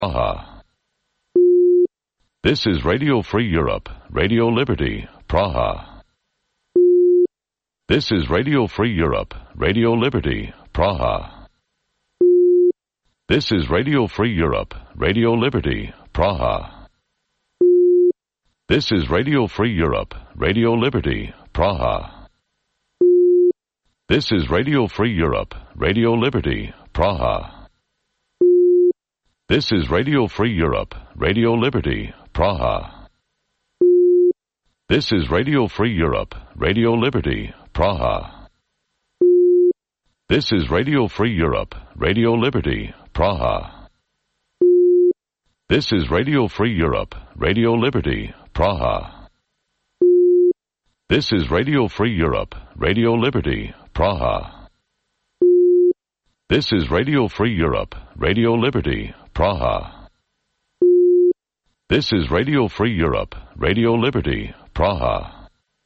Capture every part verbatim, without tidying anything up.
Praha. This is Radio Free Europe, Radio Liberty, Praha. This is Radio Free Europe, Radio Liberty, Praha. This is Radio Free Europe, Radio Liberty, Praha. This is Radio Free Europe, Radio Liberty, Praha. This is Radio Free Europe, Radio Liberty, Praha. This is Radio Free Europe, Radio Liberty, Praha. This is Radio Free Europe, Radio Liberty, Praha. This is Radio Free Europe, Radio Liberty, Praha. This is Radio Free Europe, Radio Liberty, Praha. This is Radio Free Europe, Radio Liberty, Praha. This is Radio Free Europe, Radio Liberty, Praha. This is Radio Free Europe, Radio Liberty, Praha.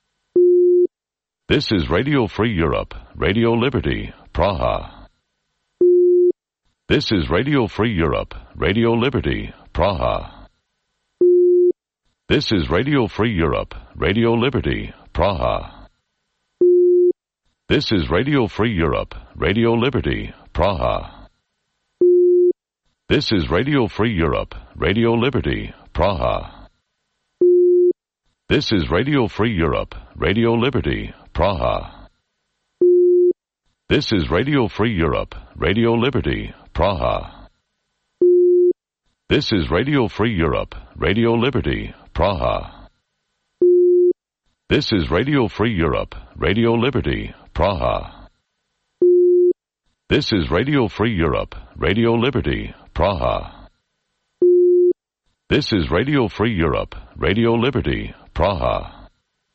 This is Radio Free Europe, Radio Liberty, Praha. This is Radio Free Europe, Radio Liberty, Praha. This is Radio Free Europe, Radio Liberty, Praha. This is Radio Free Europe, Radio Liberty, Praha. This is Radio Free Europe, Radio Liberty, Praha. This is Radio Free Europe, Radio Liberty, Praha. This is Radio Free Europe, Radio Liberty, Praha. This is Radio Free Europe, Radio Liberty, Praha. This is Radio Free Europe, Radio Liberty, Praha. This is Radio Free Europe, Radio Liberty, Praha. This is Radio Free Europe, Radio Liberty, Praha.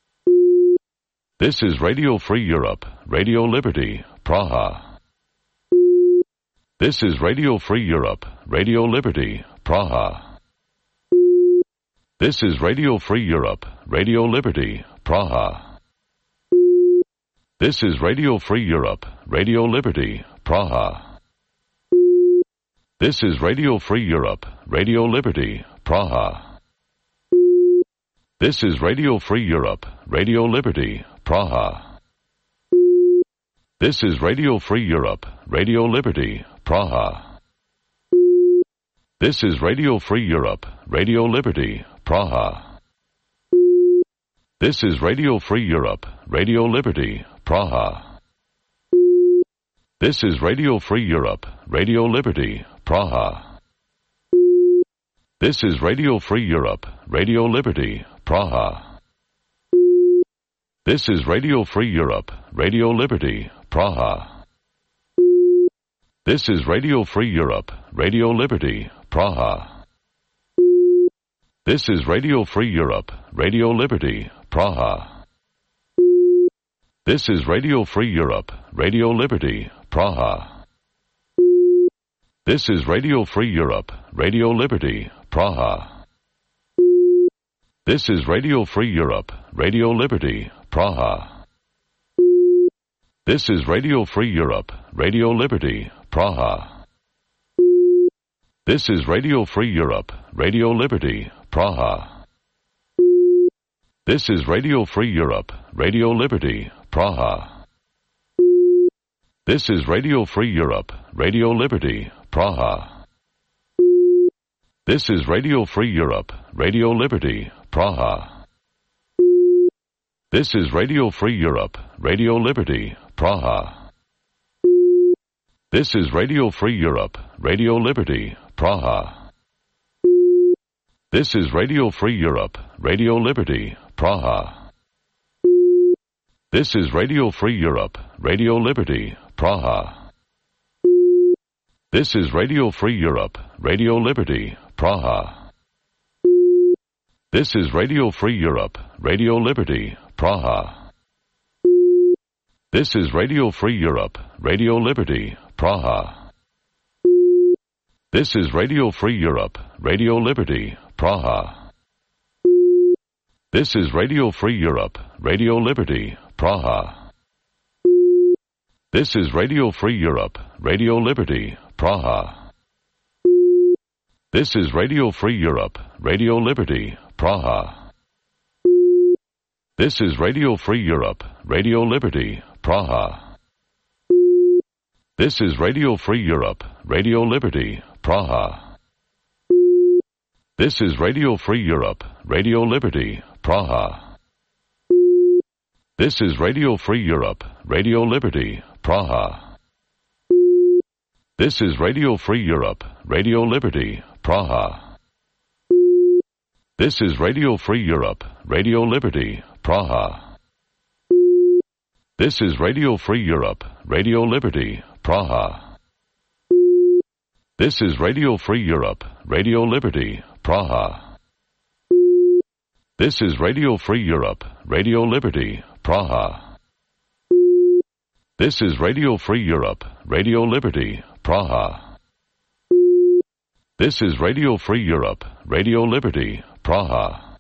This is Radio Free Europe, Radio Liberty, Praha. This is Radio Free Europe, Radio Liberty, Praha. This is Radio Free Europe, Radio Liberty, Praha. This is Radio Free Europe, Radio Liberty, Praha. This is Radio Free Europe, Radio Liberty, Praha. This is Radio Free Europe, Radio Liberty, Praha. This is Radio Free Europe, Radio Liberty, Praha. This is Radio Free Europe, Radio Liberty, Praha. This is Radio Free Europe, Radio Liberty, Praha. This is Radio Free Europe, Radio Liberty, Praha. This is Radio Free Europe, Radio Liberty, Praha. This is Radio Free Europe, Radio Liberty, Praha. This is Radio Free Europe, Radio Liberty, Praha. This is Radio Free Europe, Radio Liberty, Praha. This is Radio Free Europe, Radio Liberty, Praha. This is Radio Free Europe, Radio Liberty, Praha. This is Radio Free Europe, Radio Liberty, Praha. This is Radio Free Europe, Radio Liberty, Praha. This is Radio Free Europe, Radio Liberty, Praha. This is Radio Free Europe, Radio Liberty, Praha. This is Radio Free Europe, Radio Liberty, Praha. This is Radio Free Europe, Radio Liberty, Praha. This is Radio Free Europe, Radio Liberty, Praha. This is Radio Free Europe, Radio Liberty, Praha. This is Radio Free Europe, Radio Liberty, Praha. This is Radio Free Europe, Radio Liberty, Praha. This is Radio Free Europe, Radio Liberty, Praha. This is Radio Free Europe, Radio Liberty, Praha. This is Radio Free Europe, Radio Liberty, Praha. This is Radio Free Europe, Radio Liberty, Praha. This is Radio Free Europe, Radio Liberty, Praha. This is Radio Free Europe, Radio Liberty, Praha. This is Radio Free Europe, Radio Liberty, Praha. This is Radio Free Europe, Radio Liberty, Praha. This is Radio Free Europe, Radio Liberty, Praha. This is Radio Free Europe, Radio Liberty, Praha. This is Radio Free Europe, Radio Liberty, Praha. This is Radio Free Europe, Radio Liberty, Praha. This is Radio Free Europe, Radio Liberty, Praha. This is Radio Free Europe, Radio Liberty, Praha. This is Radio Free Europe, Radio Liberty, Praha. This is Radio Free Europe, Radio Liberty, Praha. This is Radio Free Europe, Radio Liberty, Praha. This is Radio Free Europe, Radio Liberty, Praha.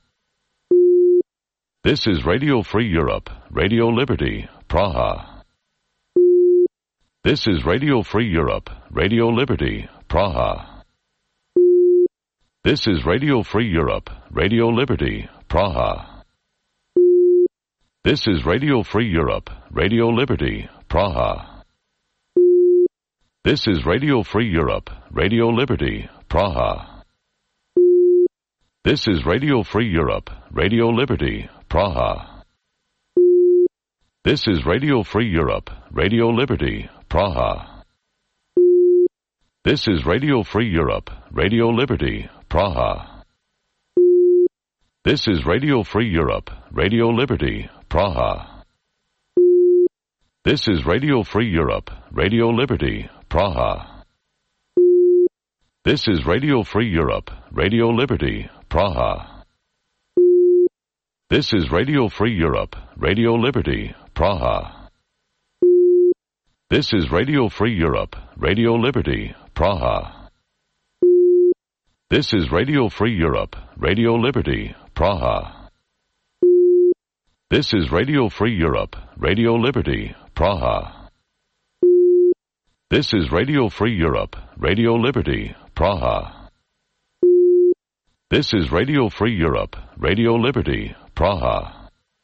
This is Radio Free Europe, Radio Liberty, Praha. This is Radio Free Europe, Radio Liberty, Praha. This is Radio Free Europe, Radio Liberty, Praha. This is Radio Free Europe, Radio Liberty, Praha. This is Radio Free Europe, Radio Liberty, Praha. This is Radio Free Europe, Radio Liberty, Praha. This is Radio Free Europe, Radio Liberty, Praha. This is Radio Free Europe, Radio Liberty, Praha. This is Radio Free Europe, Radio Liberty, Praha. This is Radio Free Europe, Radio Liberty, Praha. This is Radio Free Europe, Radio Liberty, Praha. This is Radio Free Europe, Radio Liberty, Praha. This is Radio Free Europe, Radio Liberty, Praha. This is Radio Free Europe, Radio Liberty, Praha. This is Radio Free Europe, Radio Liberty, Praha. This is Radio Free Europe, Radio Liberty, Praha. This is Radio Free Europe, Radio Liberty, Praha.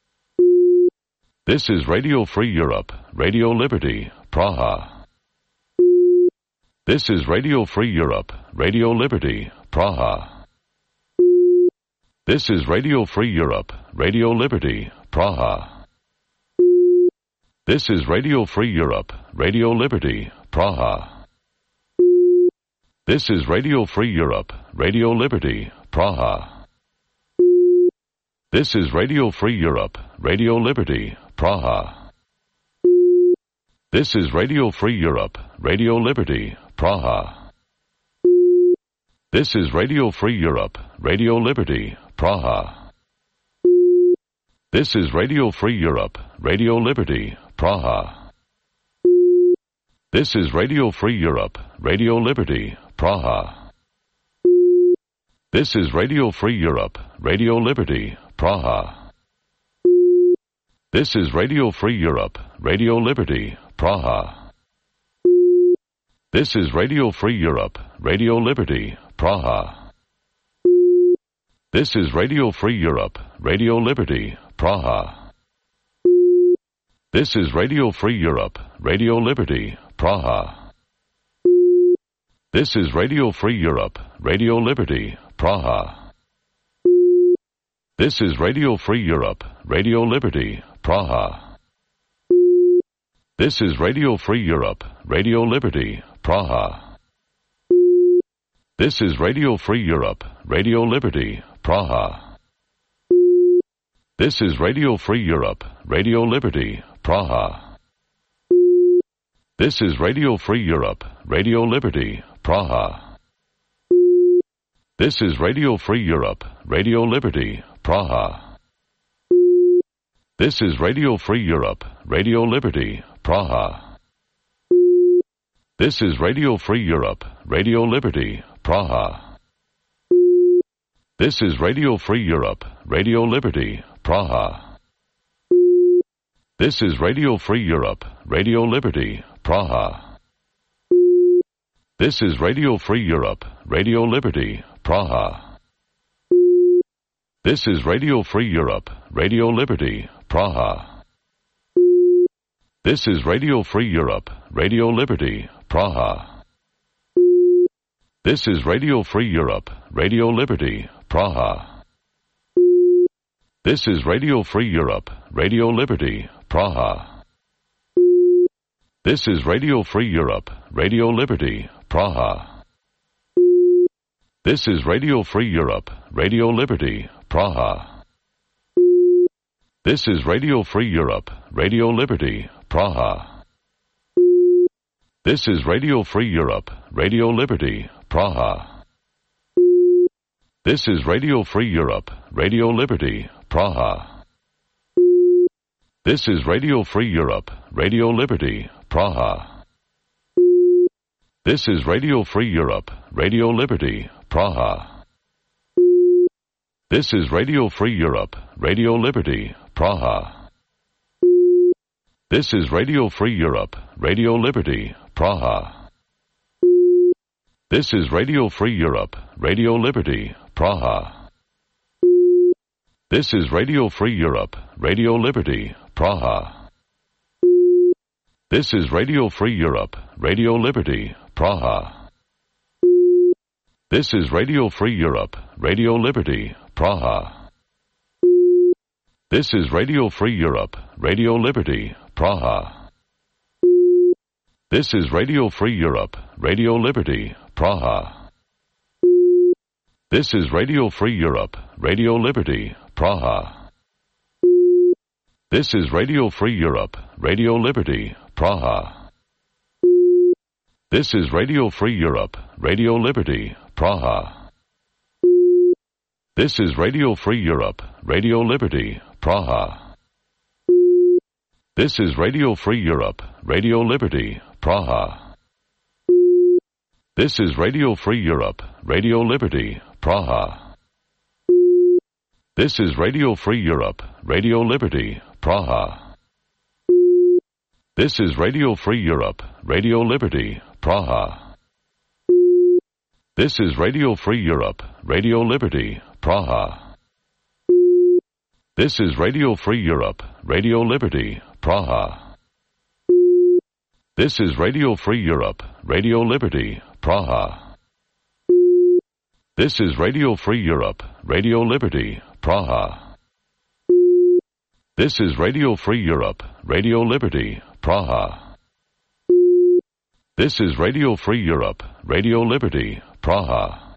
This is Radio Free Europe, Radio Liberty, Praha. This is Radio Free Europe, Radio Liberty, Praha. This is Radio Free Europe, Radio Liberty, Praha. This is Radio Free Europe, Radio Liberty, Praha. This is Radio Free Europe, Radio Liberty, Praha. This is Radio Free Europe, Radio Liberty, Praha. This is Radio Free Europe, Radio Liberty, Praha. This is Radio Free Europe, Radio Liberty, Praha. This is Radio Free Europe, Radio Liberty, Praha. This is Radio Free Europe, Radio Liberty, Praha. This is Radio Free Europe, Radio Liberty, Praha. This is Radio Free Europe, Radio Liberty, Praha. This is Radio Free Europe, Radio Liberty, Praha. This is Radio Free Europe, Radio Liberty, Praha. This is Radio Free Europe, Radio Liberty, Praha. This is Radio Free Europe, Radio Liberty, Praha. This is Radio Free Europe, Radio Liberty, Praha. This is Radio Free Europe, Radio Liberty, Praha. This is Radio Free Europe, Radio Liberty, Praha. This is Radio Free Europe, Radio Liberty, Praha. This is Radio Free Europe, Radio Liberty, Praha. This is Radio Free Europe, Radio Liberty, Praha. This is Radio Free Europe, Radio Liberty, Praha. This is Radio Free Europe, Radio Liberty, Praha. This is Radio Free Europe, Radio Liberty, Praha. This is Radio Free Europe, Radio Liberty, Praha. This is Radio Free Europe, Radio Liberty, Praha. This is Radio Free Europe, Radio Liberty, Praha. This is Radio Free Europe, Radio Liberty, Praha. This is Radio Free Europe, Radio Liberty, Praha. This is Radio Free Europe, Radio Liberty, Praha. This is Radio Free Europe, Radio Liberty, Praha. This is Radio Free Europe, Radio Liberty, Praha. This is Radio Free Europe, Radio Liberty, Praha. This is Radio Free Europe, Radio Liberty, Praha. This is Radio Free Europe, Radio Liberty, Praha. This is Radio Free Europe, Radio Liberty, Praha. This is Radio Free Europe, Radio Liberty, Praha. This is Radio Free Europe, Radio Liberty, Praha. This is Radio Free Europe, Radio Liberty, Praha. This is Radio Free Europe, Radio Liberty, Praha. This is Radio Free Europe, Radio Liberty, Praha. This is Radio Free Europe, Radio Liberty, Praha. This is Radio Free Europe, Radio Liberty, Praha. This is Radio Free Europe, Radio Liberty, Praha. This is Radio Free Europe, Radio Liberty, Praha. This is Radio Free Europe, Radio Liberty, Praha. This is Radio Free Europe, Radio Liberty, Praha. This is Radio Free Europe, Radio Liberty, Praha. This is Radio Free Europe, Radio Liberty, Praha. This is Radio Free Europe, Radio Liberty, Praha. This is Radio Free Europe, Radio Liberty, Praha. This is Radio Free Europe, Radio Liberty, Praha. This is Radio Free Europe, Radio Liberty, Praha. This is Radio Free Europe, Radio Liberty, Praha. This is Radio Free Europe, Radio Liberty, Praha. This is Radio Free Europe, Radio Liberty, Praha. This is Radio Free Europe, Radio Liberty, Praha. This is Radio Free Europe, Radio Liberty, Praha. This is Radio Free Europe, Radio Liberty, Praha.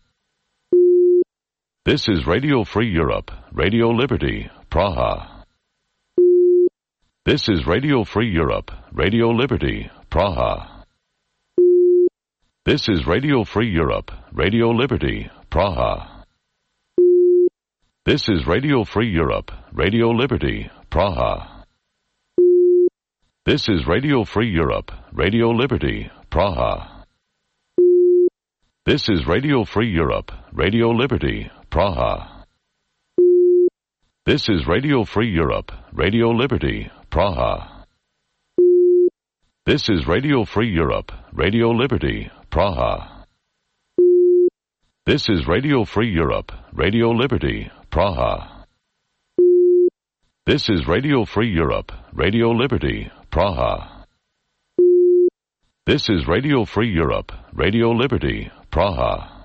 This is Radio Free Europe, Radio Liberty, Praha. This is Radio Free Europe, Radio Liberty, Praha. This is Radio Free Europe, Radio Liberty, Praha. This is Radio Free Europe, Radio Liberty, Praha. This is Radio Free Europe, Radio Liberty, Praha. This is Radio Free Europe, Radio Liberty, Praha. This is Radio Free Europe, Radio Liberty, Praha. This is Radio Free Europe, Radio Liberty, Praha. This is Radio Free Europe, Radio Liberty, Praha. This is Radio Free Europe, Radio Liberty, Praha. This is Radio Free Europe, Radio Liberty, Praha.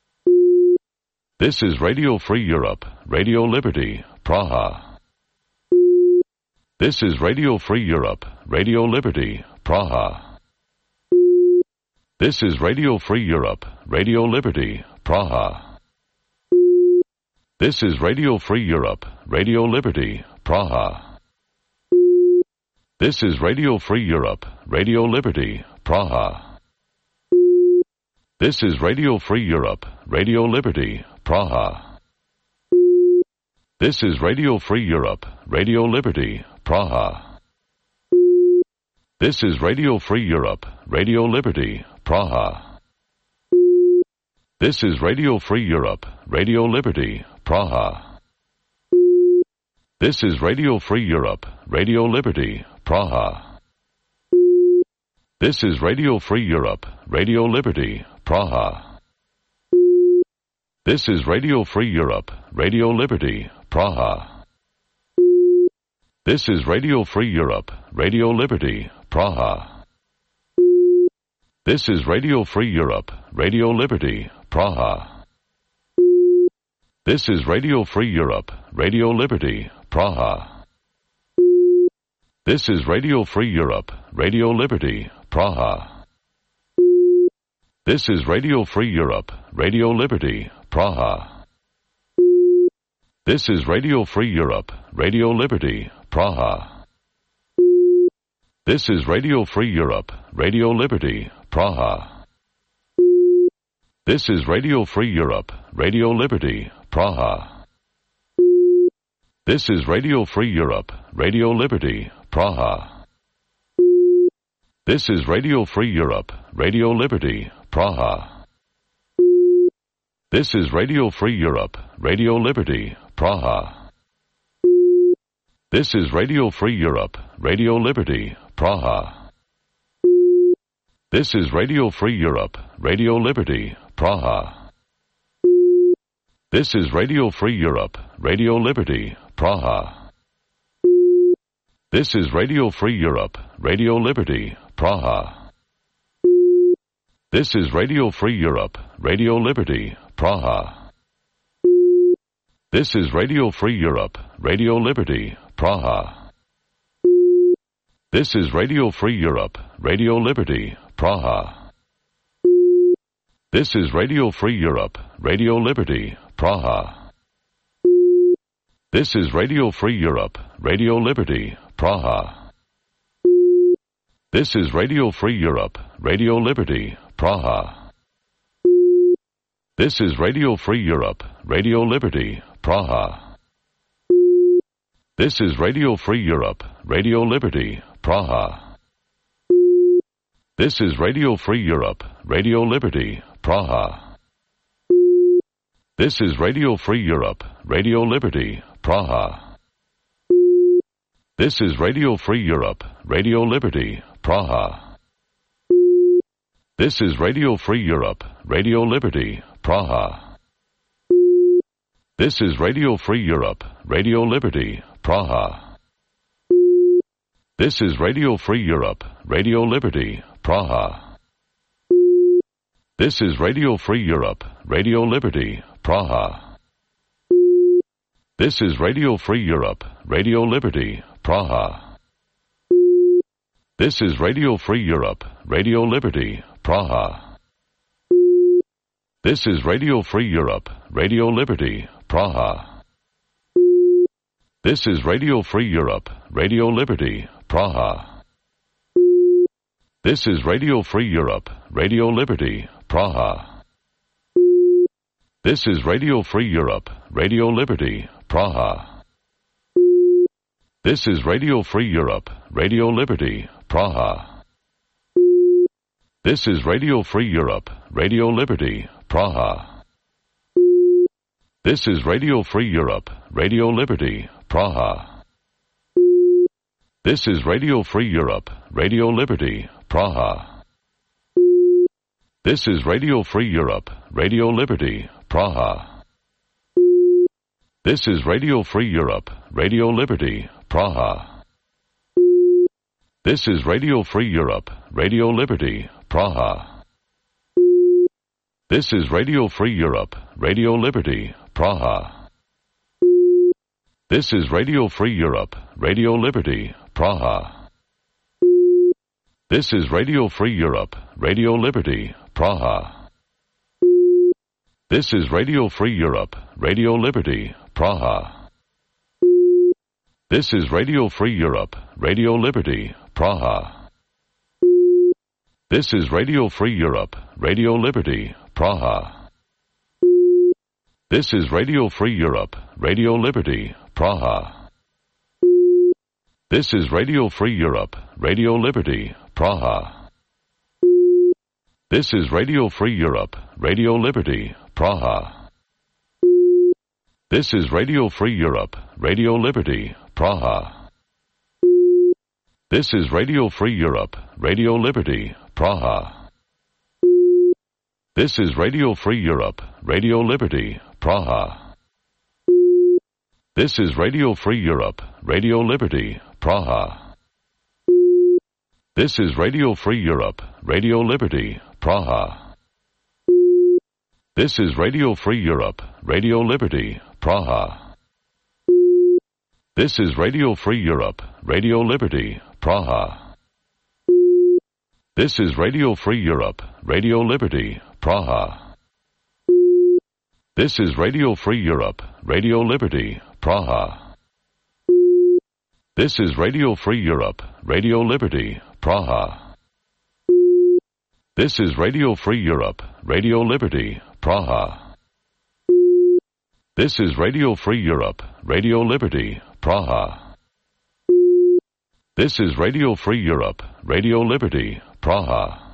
This is Radio Free Europe, Radio Liberty, Praha. This is Radio Free Europe, Radio Liberty, Praha. This is Radio Free Europe, Radio Liberty, Praha. This is Radio Free Europe, Radio Liberty, Praha. This is Radio Free Europe, Radio Liberty, Praha. This is Radio Free Europe, Radio Liberty, Praha. This is Radio Free Europe, Radio Liberty, Praha. This is Radio Free Europe, Radio Liberty, Praha. This is Radio Free Europe, Radio Liberty, Praha. This is Radio Free Europe, Radio Liberty, Praha. This is Radio Free Europe, Radio Liberty, Praha. This is Radio Free Europe, Radio Liberty, Praha. This is Radio Free Europe, Radio Liberty, Praha. This is Radio Free Europe, Radio Liberty, Praha. This is Radio Free Europe, Radio Liberty, Praha. This is Radio Free Europe, Radio Liberty, Praha. This is Radio Free Europe, Radio Liberty, Praha. This is Radio Free Europe, Radio Liberty, Praha. This is Radio Free Europe, Radio Liberty, Praha. This is Radio Free Europe, Radio Liberty, Praha. This is Radio Free Europe, Radio Liberty, Praha. This is Radio Free Europe, Radio Liberty, Praha. This is Radio Free Europe, Radio Liberty, Praha. This is Radio Free Europe, Radio Liberty, Praha. This is Radio Free Europe, Radio Liberty, Praha. This is Radio Free Europe, Radio Liberty, Praha. This is Radio Free Europe, Radio Liberty, Praha. This is Radio Free Europe, Radio Liberty, Praha. This is Radio Free Europe, Radio Liberty, Praha. This is Radio Free Europe, Radio Liberty, Praha. This is Radio Free Europe, Radio Liberty, Praha. This is Radio Free Europe, Radio Liberty, Praha. This is Radio Free Europe, Radio Liberty, Praha. This is Radio Free Europe, Radio Liberty, Praha. This is Radio Free Europe, Radio Liberty, Praha. This is Radio Free Europe, Radio Liberty, Praha. This is Radio Free Europe, Radio Liberty, Praha. This is Radio Free Europe, Radio Liberty, Praha. This is Radio Free Europe, Radio Liberty, Praha. This is Radio Free Europe, Radio Liberty, Praha. This is Radio Free Europe, Radio Liberty, Praha. This is Radio Free Europe, Radio Liberty, Praha. This is Radio Free Europe, Radio Liberty, Praha. This is Radio Free Europe, Radio Liberty, Praha. This is Radio Free Europe, Radio Liberty, Praha. This is Radio Free Europe, Radio Liberty, Praha. This is Radio Free Europe, Radio Liberty, Praha. This is Radio Free Europe, Radio Liberty, Praha. This is Radio Free Europe, Radio Liberty, Praha. This is Radio Free Europe, Radio Liberty, Praha. This is Radio Free Europe, Radio Liberty, Praha. This is Radio Free Europe, Radio Liberty, Praha. This is Radio Free Europe, Radio Liberty, Praha. This is Radio Free Europe, Radio Liberty, Praha. This is Radio Free Europe, Radio Liberty, Praha. This is Radio Free Europe, Radio Liberty, Praha. This is Radio Free Europe, Radio Liberty, Praha. This is Radio Free Europe, Radio Liberty, Praha. This is Radio Free Europe, Radio Liberty, Praha. This is Radio Free Europe, Radio Liberty, Praha. This is Radio Free Europe, Radio Liberty, Praha. This is Radio Free Europe, Radio Liberty, Praha. This is Radio Free Europe, Radio Liberty, Praha. This is Radio Free Europe, Radio Liberty, Praha. This is Radio Free Europe, Radio Liberty, Praha. This is Radio Free Europe, Radio Liberty, Praha. This is Radio Free Europe, Radio Liberty, Praha. This is Radio Free Europe, Radio Liberty, Praha. This is Radio Free Europe, Radio Liberty, Praha. This is Radio Free Europe, Radio Liberty, Praha. This is Radio Free Europe, Radio Liberty, Praha. This is Radio Free Europe, Radio Liberty, Praha. This is Radio Free Europe, Radio Liberty, Praha. This is Radio Free Europe, Radio Liberty, Praha. This is Radio Free Europe, Radio Liberty, Praha. This is Radio Free Europe, Radio Liberty, Praha. This is Radio Free Europe, Radio Liberty, Praha.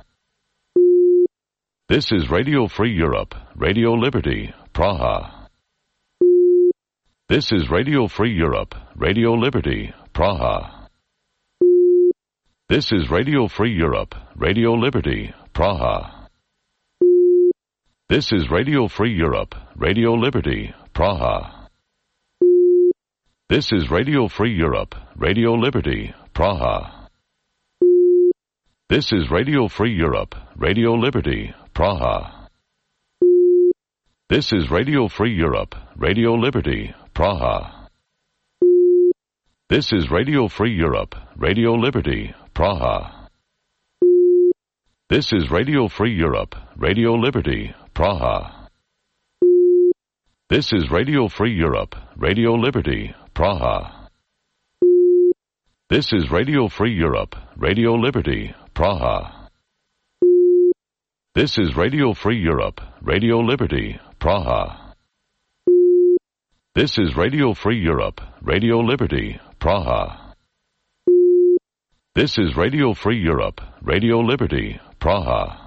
This is Radio Free Europe, Radio Liberty, Praha. This is Radio Free Europe, Radio Liberty, Praha. This is Radio Free Europe, Radio Liberty, Praha. This is Radio Free Europe, Radio Liberty, Praha. This is Radio Free Europe, Radio Liberty, Praha. This is Radio Free Europe, Radio Liberty, Praha. This is Radio Free Europe, Radio Liberty, Praha. This is Radio Free Europe, Radio Liberty, Praha. This is Radio Free Europe, Radio Liberty, Praha. This is Radio Free Europe, Radio Liberty, Praha. This is Radio Free Europe, Radio Liberty, Praha. This is Radio Free Europe, Radio Liberty, Praha. This is Radio Free Europe, Radio Liberty, Praha. This is Radio Free Europe, Radio Liberty, Praha.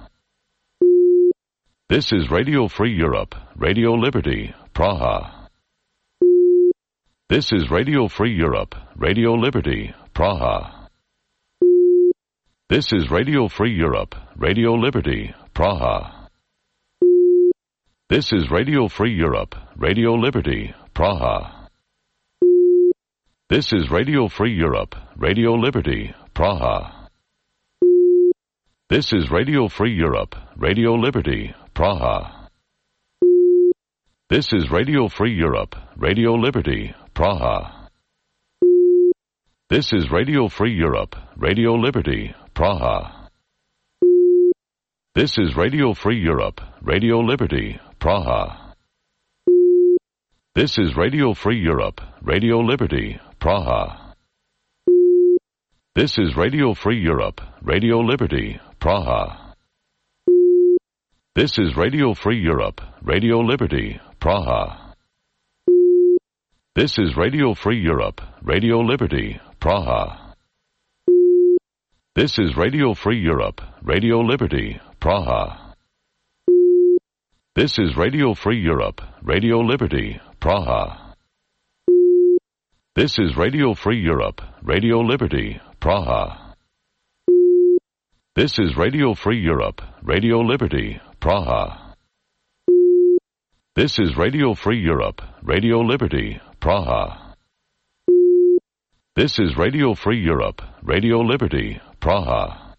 This is Radio Free Europe, Radio Liberty, Praha. This is Radio Free Europe, Radio Liberty, Praha. This is Radio Free Europe, Radio Liberty, Praha. This is Radio Free Europe, Radio Liberty, Praha. This is Radio Free Europe, Radio Liberty, Praha. This is Radio Free Europe, Radio Liberty, Praha. This is Radio Free Europe, Radio Liberty, Praha. This is Radio Free Europe, Radio Liberty, Praha. This is Radio Free Europe, Radio Liberty, Praha. This is Radio Free Europe, Radio Liberty, Praha. This is Radio Free Europe, Radio Liberty, Praha. This is Radio Free Europe, Radio Liberty, Praha. This is Radio Free Europe, Radio Liberty, Praha. This is Radio Free Europe, Radio Liberty, Praha. This is Radio Free Europe, Radio Liberty, Praha. This is Radio Free Europe, Radio Liberty, Praha. This is Radio Free Europe, Radio Liberty, Praha. This is Radio Free Europe, Radio Liberty, Praha. This is Radio Free Europe, Radio Liberty, Praha.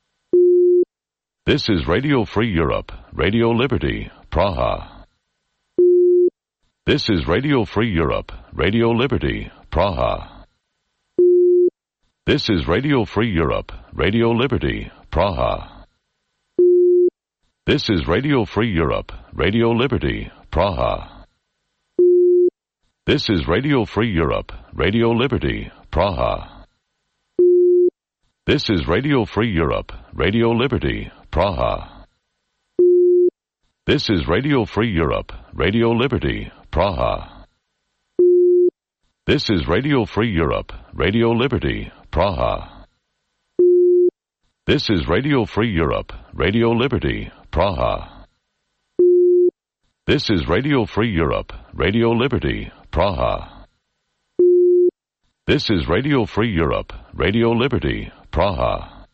This is Radio Free Europe, Radio Liberty, Praha. This is Radio Free Europe, Radio Liberty, Praha. This is Radio Free Europe, Radio Liberty, Praha. This is Radio Free Europe, Radio Liberty, Praha. This is Radio Free Europe, Radio Liberty, Praha. This is Radio Free Europe, Radio Liberty, Praha. This is Radio Free Europe, Radio Liberty, Praha. This is Radio Free Europe, Radio Liberty, Praha. This is Radio Free Europe, Radio Liberty, Praha. This is Radio Free Europe, Radio Liberty, Praha. This is Radio Free Europe, Radio Liberty, Praha.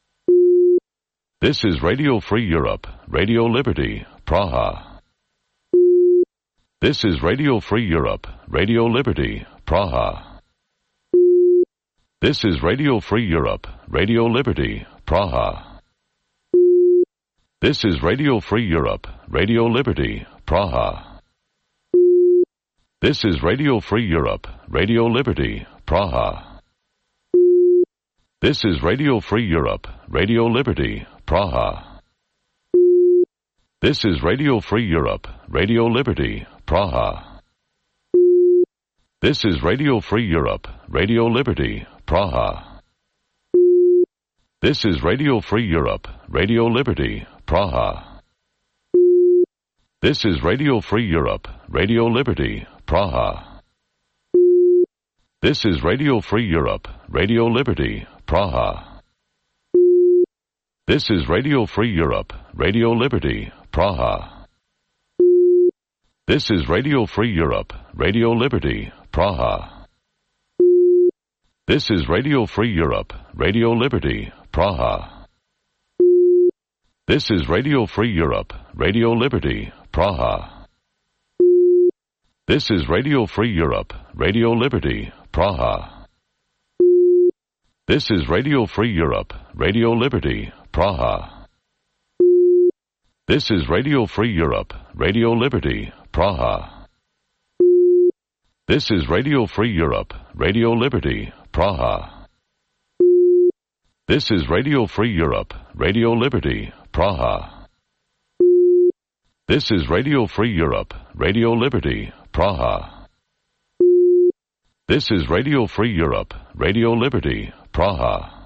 This is Radio Free Europe, Radio Liberty, Praha. This is Radio Free Europe, Radio Liberty, Praha. This is Radio Free Europe, Radio Liberty, Praha. This is Radio Free Europe, Radio Liberty, Praha. This is Radio Free Europe, Radio Liberty, Praha. This is Radio Free Europe, Radio Liberty, Praha. This is Radio Free Europe, Radio Liberty, Praha. This is Radio Free Europe, Radio Liberty, Praha. This is Radio Free Europe, Radio Liberty, Praha. This is Radio Free Europe, Radio Liberty, Praha. This is Radio Free Europe, Radio Liberty, Praha. This is Radio Free Europe, Radio Liberty, Praha. This is Radio Free Europe, Radio Liberty, Praha. This is Radio Free Europe, Radio Liberty, Praha. This is Radio Free Europe, Radio Liberty, Praha. This is Radio Free Europe, Radio Liberty, Praha. This is Radio Free Europe, Radio Liberty, Praha. This is Radio Free Europe, Radio Liberty, Praha. This is Radio Free Europe, Radio Liberty, Praha. This is Radio Free Europe, Radio Liberty, Praha. This is Radio Free Europe, Radio Liberty, Praha. This is Radio Free Europe, Radio Liberty, Praha.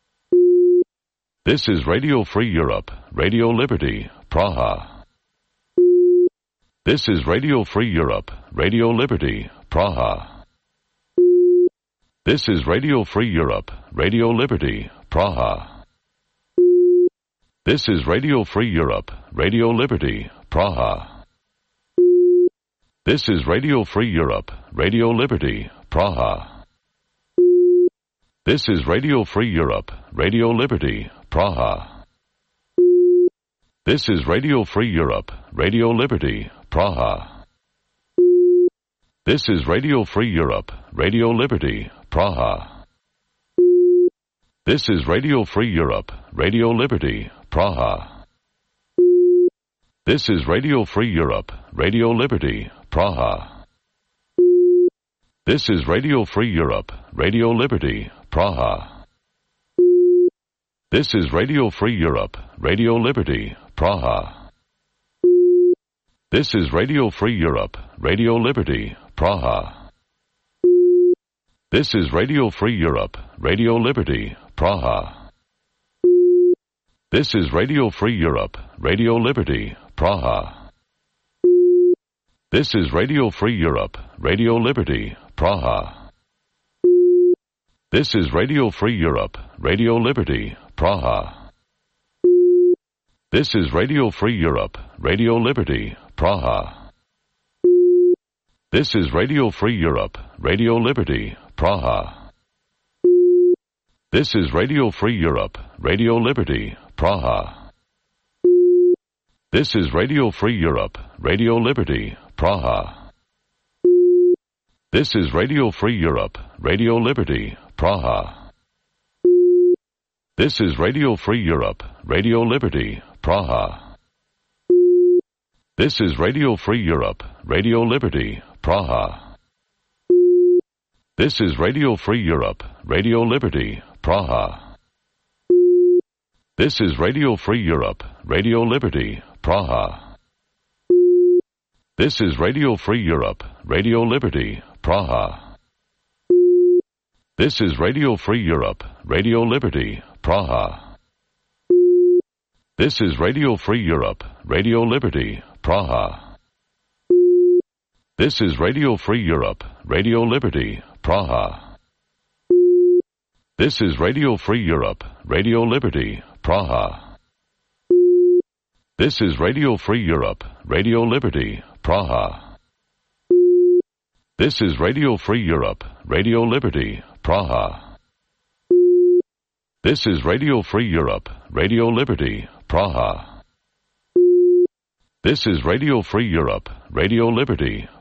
This is Radio Free Europe, Radio Liberty, Praha. This is Radio Free Europe, Radio Liberty, Praha. This is Radio Free Europe, Radio Liberty, Praha. This is Radio Free Europe, Radio Liberty, Praha. This is Radio Free Europe, Radio Liberty, Praha. This is Radio Free Europe, Radio Liberty, Praha. This is Radio Free Europe, Radio Liberty, Praha. This is Radio Free Europe, Radio Liberty, Praha. This is Radio Free Europe, Radio Liberty, Praha. This is Radio Free Europe, Radio Liberty, Praha. This is Radio Free Europe, Radio Liberty, Praha. This is Radio Free Europe, Radio Liberty, Praha. This is Radio Free Europe, Radio Liberty, Praha. This is Radio Free Europe, Radio Liberty, Praha. This is Radio Free Europe, Radio Liberty, Praha. This is Radio Free Europe, Radio Liberty, Praha. This is Radio Free Europe, Radio Liberty, Praha. This is Radio Free Europe, Radio Liberty, Praha. This is Radio Free Europe, Radio Liberty, Praha. This is Radio Free Europe, Radio Liberty, Praha. This is Radio Free Europe, Radio Liberty, Praha. This is Radio Free Europe, Radio Liberty, Praha. This is Radio Free Europe, Radio Liberty, Praha. This is Radio Free Europe, Radio Liberty, Praha. This is Radio Free Europe, Radio Liberty, Praha. This is Radio Free Europe, Radio Liberty, Praha. This is Radio Free Europe, Radio Liberty, Praha. This is Radio Free Europe, Radio Liberty, Praha. This is Radio Free Europe, Radio Liberty, Praha. This is Radio Free Europe, Radio Liberty, Praha. This is Radio Free Europe, Radio Liberty, Praha. This is Radio Free Europe, Radio Liberty, Praha. This is Radio Free Europe, Radio Liberty, Praha. This is Radio Free Europe, Radio Liberty, Praha. This is Radio Free Europe, Radio Liberty,